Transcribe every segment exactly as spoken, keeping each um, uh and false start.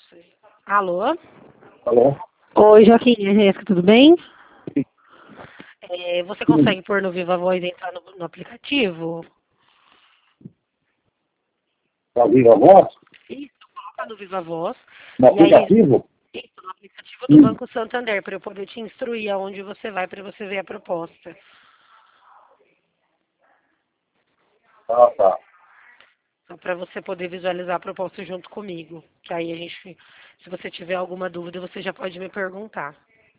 Alô? Alô? Oi, Joaquim, é Jéssica, tudo bem? Sim. É, você consegue pôr no Viva Voz e entrar no, no aplicativo? Tá viva a voz? Isso, coloca no Viva Voz. No E aí, aplicativo? isso, no aplicativo do Hum. Banco Santander, para eu poder te instruir aonde você vai, para você ver a proposta. Ah, tá. Só para você poder visualizar a proposta junto comigo. Que aí a gente, se você tiver alguma dúvida, você já pode me perguntar.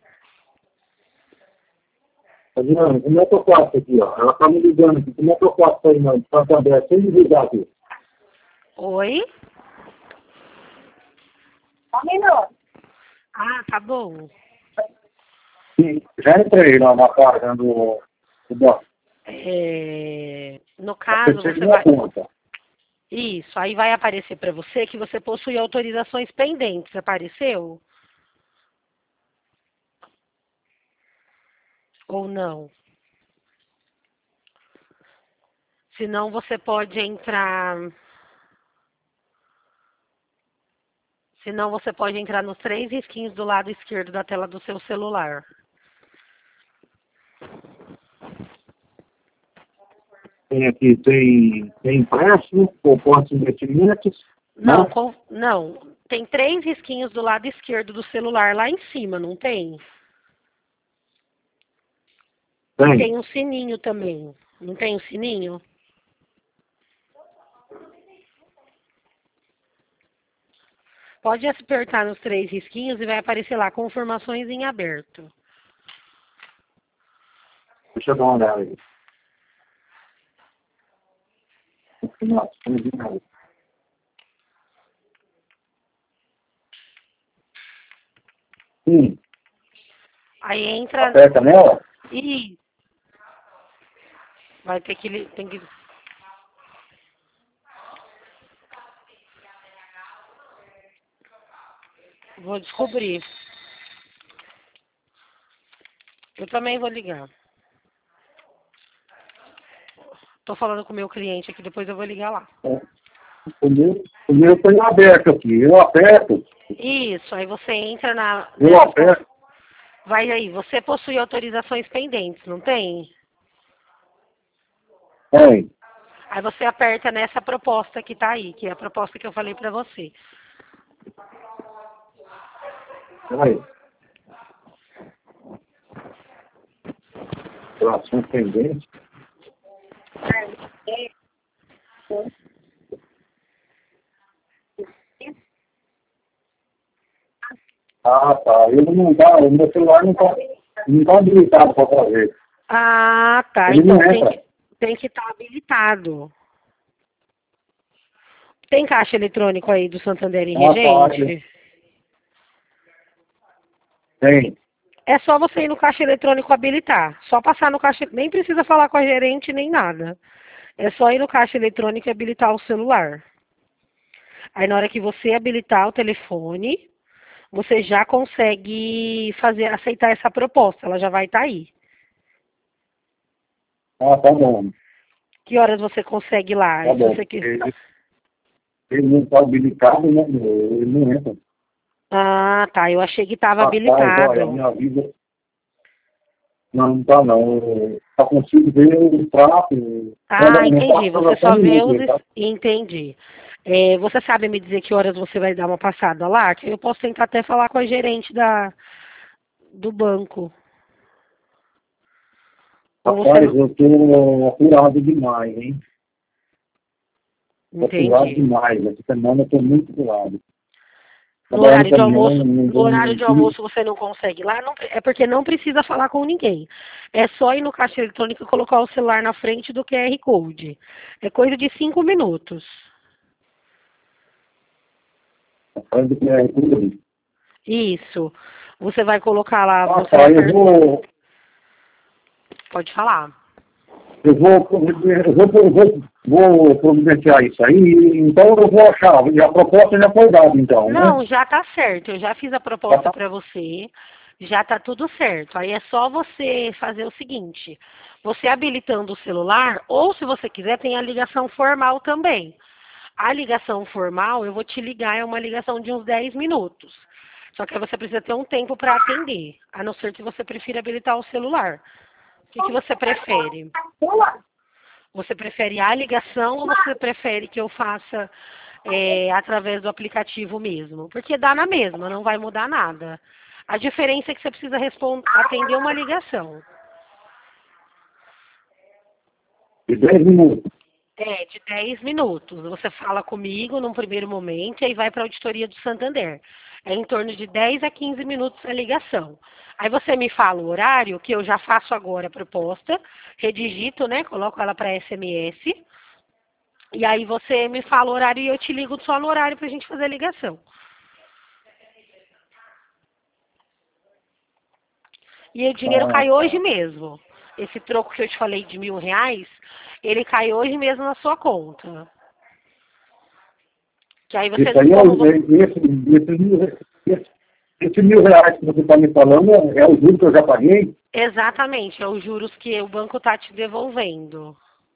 Adriano, como é que eu faço aqui, ó? Ela tá me ligando aqui. Como é que eu faço aí, não? Santander, sem me ligar aqui. Oi? Um minuto. Ah, tá bom. Sim, já entrei lá na página do, do banco. É, no caso, Acessei você minha vai... conta. Isso, aí vai aparecer para você que você possui autorizações pendentes. Apareceu? Ou não? Senão você pode entrar. Senão você pode entrar nos três risquinhos do lado esquerdo da tela do seu celular. Tem aqui, tem, tem empréstimo, proposta de investimentos. Não, Né? com- não. Tem três risquinhos do lado esquerdo do celular lá em cima, não tem? E Tem. tem um sininho também. Não tem um sininho? Pode apertar nos três risquinhos e vai aparecer lá confirmações em aberto. Deixa eu dar uma olhada aí. Nossa, não vi nada. Sim. Aí entra. Aperta nela? Ih, vai ter que. li- Tem que. Vou descobrir. Eu também vou ligar. Tô falando com o meu cliente aqui, depois eu vou ligar lá. É. O meu, o meu tem aberto aqui. Eu aperto. Isso, aí você entra na. Eu nessas con- aperto. Vai aí, você possui autorizações pendentes, não tem? Tem. Aí você aperta nessa proposta que tá aí, que é a proposta que eu falei pra você. Aí. Relação pendente. Ah, tá. Ele não dá, o meu celular não está não tá habilitado para fazer. Ah, tá. Ele Então não tem entra. que tem que estar habilitado. Tem caixa eletrônico aí do Santander em Ah, tá. ele- Regente? Tem. É só você ir no caixa eletrônico habilitar. Só passar no caixa, nem precisa falar com a gerente nem nada. É só ir no caixa eletrônico e habilitar o celular. Aí na hora que você habilitar o telefone, você já consegue fazer aceitar essa proposta, ela já vai estar aí. Ah, tá bom. Que horas você consegue ir lá? Tá Se bom. você quiser. Ele, ele não está habilitado, né? Ele não entra. Ah, tá. Eu achei que estava Rapaz, olha, a habilitado. minha vida. Não, não tá não. Eu só consigo ver o prato. Ah, Não, não entendi. passa Você relação só vê nenhuma, os. tá? es- Entendi. É, você sabe me dizer que horas você vai dar uma passada lá? Que eu posso tentar até falar com a gerente da, do banco. Ou você Rapaz, não. eu tô apurado demais, hein? Tô apurado Entendi. demais. Essa semana eu tô muito apurado. No Trabalhando horário de caminhão, almoço, não no vou horário de mentir. almoço você não consegue ir lá, não- é porque não precisa falar com ninguém. É só ir no caixa eletrônico e colocar o celular na frente do Q R Code. É coisa de cinco minutos. Atrás do Q R Code. Isso. Você vai colocar lá, Ah, você vai tá, eu apertar. vou, Pode falar. eu vou, eu vou, eu vou, vou providenciar isso aí, então eu vou achar, e a proposta já foi dada, então, né? Não, já tá certo. Eu já fiz a Já proposta tá. para você. Já tá tudo certo. Aí é só você fazer o seguinte: você habilitando o celular, ou se você quiser, tem a ligação formal também. A ligação formal, eu vou te ligar, é uma ligação de uns dez minutos. Só que aí você precisa ter um tempo para atender, a não ser que você prefira habilitar o celular. O que, que você prefere? Você prefere a ligação ou você prefere que eu faça é, através do aplicativo mesmo? Porque dá na mesma, não vai mudar nada. A diferença é que você precisa responder, atender uma ligação. De dez minutos. É, de dez minutos. Você fala comigo num primeiro momento e aí vai para a auditoria do Santander. É em torno de dez a quinze minutos a ligação. Aí você me fala o horário, que eu já faço agora a proposta, redigito, né? Coloco ela para S M S. E aí você me fala o horário e eu te ligo só no horário para a gente fazer a ligação. E o dinheiro Ah, cai hoje tá. mesmo. Esse troco que eu te falei de mil reais, ele cai hoje mesmo na sua conta. Que aí você, Isso aí, é, como o- você... é- esse, esse, mil, esse, esse mil reais que você está me falando é, é o juro que eu já paguei? Exatamente, é os juros que o banco está te devolvendo.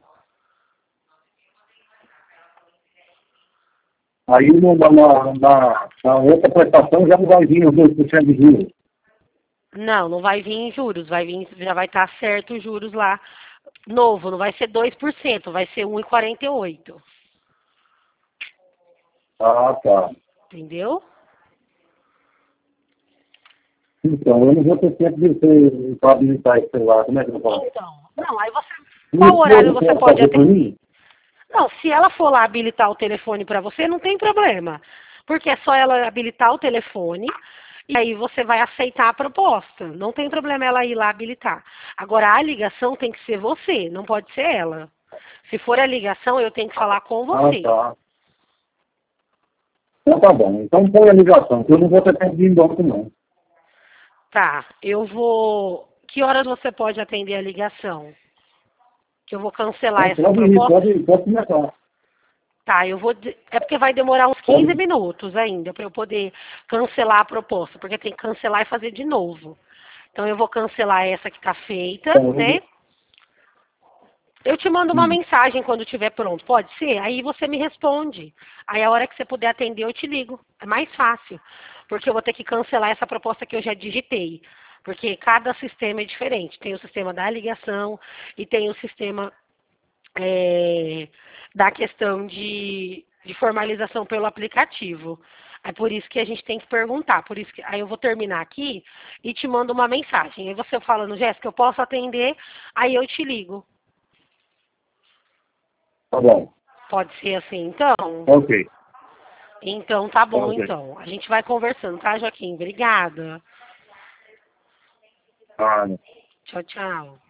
Aí no- na, na, na, na outra prestação já não vai vir os dois por cento de juros. Não, não vai vir em juros, vai vir, já vai estar certo os juros lá. Novo, não vai ser dois por cento, vai ser um vírgula quarenta e oito. Ah, tá. Entendeu? Então, eu não vou ter tempo de ser para habilitar esse celular. Como é que eu faço? Então, não, aí você. Minha Qual horário esposa você pode pode fazer por atender? mim? Não, se ela for lá habilitar o telefone para você, não tem problema. Porque é só ela habilitar o telefone e aí você vai aceitar a proposta. Não tem problema ela ir lá habilitar. Agora, a ligação tem que ser você, não pode ser ela. Se for a ligação, eu tenho que falar com Ah, você. tá. Então tá bom. Então põe a ligação, que eu não vou ter tempo de ir em banco, não. Tá, eu vou. Que horas você pode atender a ligação? Que eu vou cancelar Então essa pode ir, proposta. pode, pode começar. Tá, eu vou. de- É porque vai demorar uns Pode quinze ir. minutos ainda para eu poder cancelar a proposta, porque tem que cancelar e fazer de novo. Então eu vou cancelar essa que está feita, Então, eu né? vou- Eu te mando uma hum, mensagem quando estiver pronto, pode ser? Aí você me responde. Aí a hora que você puder atender, eu te ligo. É mais fácil, porque eu vou ter que cancelar essa proposta que eu já digitei. Porque cada sistema é diferente. Tem o sistema da ligação e tem o sistema é, da questão de, de formalização pelo aplicativo. É por isso que a gente tem que perguntar. Por isso que aí eu vou terminar aqui e te mando uma mensagem. Aí você fala no Jéssica, eu posso atender, aí eu te ligo. tá bom. Pode ser assim, então? Ok. Então tá bom, Ok. então. A gente vai conversando, tá, Joaquim? Obrigada. Ah, Tchau, tchau.